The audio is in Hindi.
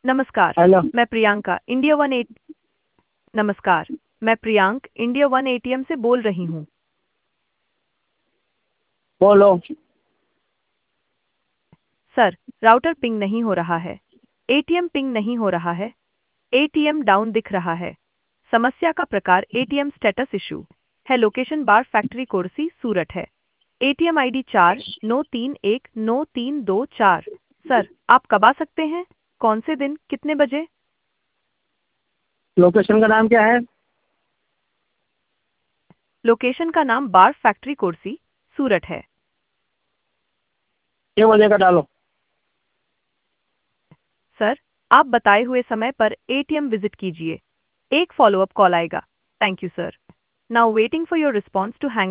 नमस्कार। हेलो। मैं प्रियंका इंडिया वन एट नमस्कार। मैं प्रियांक इंडिया वन एटीएम से बोल रही हूँ। बोलो। सर, राउटर पिंग नहीं हो रहा है। एटीएम पिंग नहीं हो रहा है। एटीएम डाउन दिख रहा है। समस्या का प्रकार एटीएम स्टेटस इशू है। लोकेशन बार फैक्ट्री कुर्सी सूरत है। ATM ID 49319324। सर, आप कब आ सकते हैं? कौन से दिन, कितने बजे? लोकेशन का नाम क्या है? लोकेशन का नाम बार फैक्ट्री कुर्सी सूरत है। 6 बजे का डालो। सर, आप बताए हुए समय पर एटीएम विजिट कीजिए। एक फॉलोअप कॉल आएगा। Thank you sir. Now waiting for your response to hang